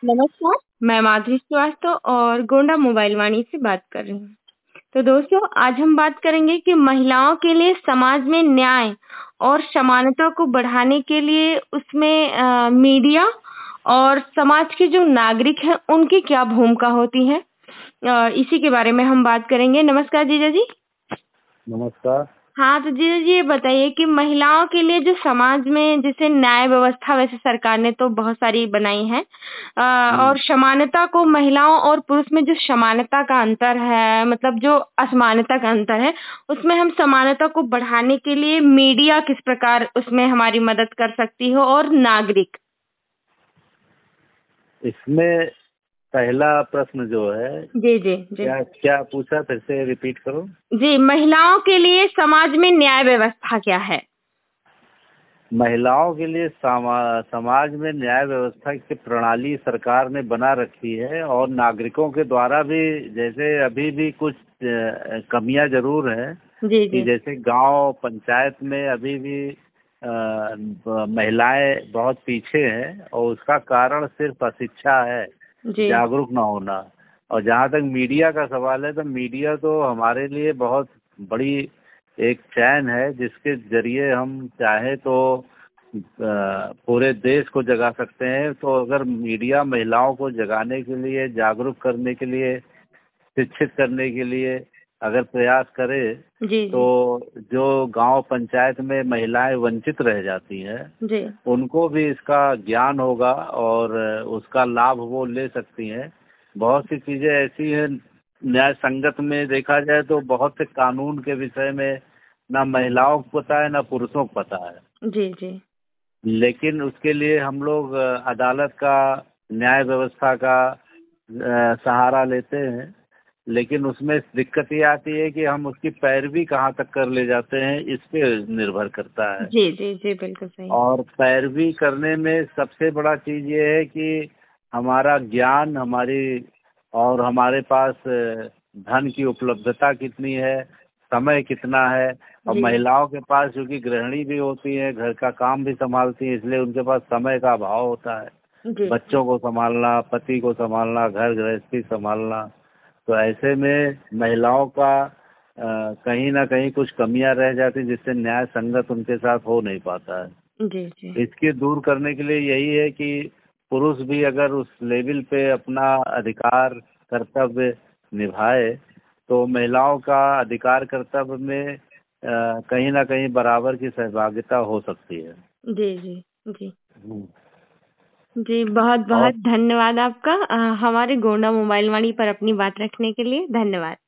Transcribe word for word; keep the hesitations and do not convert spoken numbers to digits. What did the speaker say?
नमस्कार, मैं माधुरी श्रीवास्तव और गोंडा मोबाइल वाणी से बात कर रही हूँ। तो दोस्तों, आज हम बात करेंगे कि महिलाओं के लिए समाज में न्याय और समानता को बढ़ाने के लिए उसमें अ, मीडिया और समाज के जो नागरिक हैं, उनकी क्या भूमिका होती है। अ, इसी के बारे में हम बात करेंगे। नमस्कार जीजा जी। नमस्कार। हाँ, तो जीजा जी ये बताइए कि महिलाओं के लिए जो समाज में जैसे न्याय व्यवस्था वैसे सरकार ने तो बहुत सारी बनाई है अ, और हम्म, समानता को महिलाओं और पुरुष में जो समानता का अंतर है मतलब जो असमानता का अंतर है उसमें हम समानता को बढ़ाने के लिए मीडिया किस प्रकार उसमें हमारी मदद कर सकती हो और नागरिक। इसमें पहला प्रश्न जो है, जी जी जी क्या क्या पूछा, फिर से रिपीट करो। जी महिलाओं के लिए समाज में न्याय व्यवस्था क्या है। महिलाओं के लिए समा, समाज में न्याय व्यवस्था की प्रणाली सरकार ने बना रखी है और नागरिकों के द्वारा भी, जैसे अभी भी कुछ अ, कमियां जरूर हैं जी कि जी जैसे गांव पंचायत में अभी भी अ, ब- महिलाएं बहुत पीछे हैं और उसका कारण सिर्फ अशिक्षा है, जी जागरूक ना होना। और जहाँ तक मीडिया का सवाल है, तो मीडिया तो हमारे लिए बहुत बड़ी एक चैन है जिसके जरिए हम चाहे तो अ, पूरे देश को जगा सकते हैं। तो अगर मीडिया महिलाओं को जगाने के लिए, जागरूक करने के लिए, शिक्षित करने के लिए अगर प्रयास करे, जी तो जी जो गांव पंचायत में महिलाएं वंचित रह जाती हैं जी उनको भी इसका ज्ञान होगा और उसका लाभ वो ले सकती हैं। बहुत सी चीजें ऐसी हैं, न्याय संगत में देखा जाए तो बहुत से कानून के विषय में ना महिलाओं को पता है ना पुरुषों को पता है, जी जी लेकिन उसके लिए हम लोग अ, अदालत का, न्याय व्यवस्था का अ, सहारा लेते हैं। लेकिन उसमें दिक्कत ये आती है कि हम उसकी पैरवी कहाँ तक कर ले जाते हैं, इस पे निर्भर करता है। जी जी जी बिल्कुल सही। और पैरवी करने में सबसे बड़ा चीज ये है कि हमारा ज्ञान, हमारी और हमारे पास अ, धन की उपलब्धता कितनी है, समय कितना है। और जी महिलाओं के पास, क्योंकि गृहिणी भी होती है, घर का काम भी संभालती है, इसलिए उनके पास समय का अभाव होता है। जी बच्चों को संभालना, पति को संभालना, घर गृहस्थी संभालना। तो ऐसे में महिलाओं का अ, कहीं ना कहीं कुछ कमियां रह जाती, जिससे न्याय संगत उनके साथ हो नहीं पाता है। जी जी इसके दूर करने के लिए यही है कि पुरुष भी अगर उस लेवल पे अपना अधिकार कर्तव्य निभाए, तो महिलाओं का अधिकार कर्तव्य में अ, कहीं ना कहीं बराबर की सहभागिता हो सकती है। जी जी जी हम्म। जी बहुत और बहुत धन्यवाद आपका अ, हमारे गोंडा मोबाइल वाणी पर अपनी बात रखने के लिए धन्यवाद।